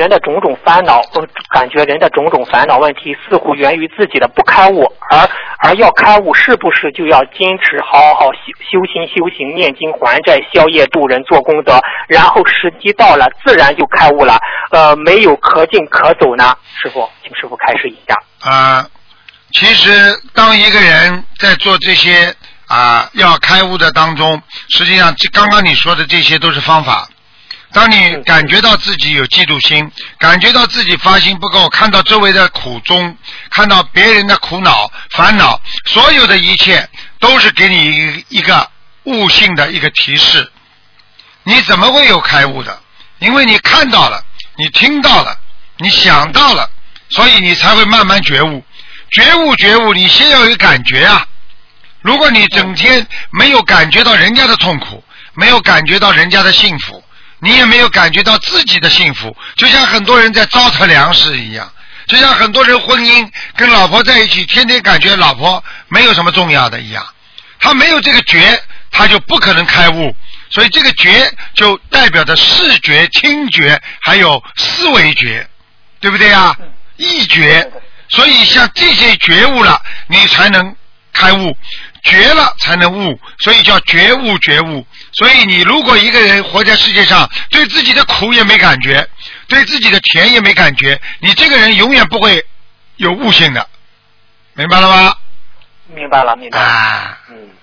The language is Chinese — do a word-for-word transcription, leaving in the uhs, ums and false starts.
人的种种烦恼，呃，感觉人的种种烦恼问题似乎源于自己的不开悟，而而要开悟，是不是就要坚持好好修修心修行、念经还债、消业度人、做功德，然后时机到了，自然就开悟了？呃，没有可进可走呢？师父，请师父开示一下。 啊、呃，其实当一个人在做这些啊、呃、要开悟的当中，实际上刚刚你说的这些都是方法。当你感觉到自己有嫉妒心，感觉到自己发心不够，看到周围的苦衷，看到别人的苦恼烦恼，所有的一切都是给你一个悟性的一个提示。你怎么会有开悟的？因为你看到了，你听到了，你想到了，所以你才会慢慢觉悟。觉悟觉悟，你先要有感觉啊。如果你整天没有感觉到人家的痛苦，没有感觉到人家的幸福，你也没有感觉到自己的幸福，就像很多人在糟蹋粮食一样，就像很多人婚姻跟老婆在一起，天天感觉老婆没有什么重要的一样，他没有这个觉，他就不可能开悟。所以这个觉就代表着视觉、听觉还有思维觉，对不对啊？意觉。所以像这些觉悟了，你才能开悟，觉了才能悟，所以叫觉悟觉悟。所以你如果一个人活在世界上，对自己的苦也没感觉，对自己的甜也没感觉，你这个人永远不会有悟性的，明白了吗？ 明白了，明白了。啊、嗯。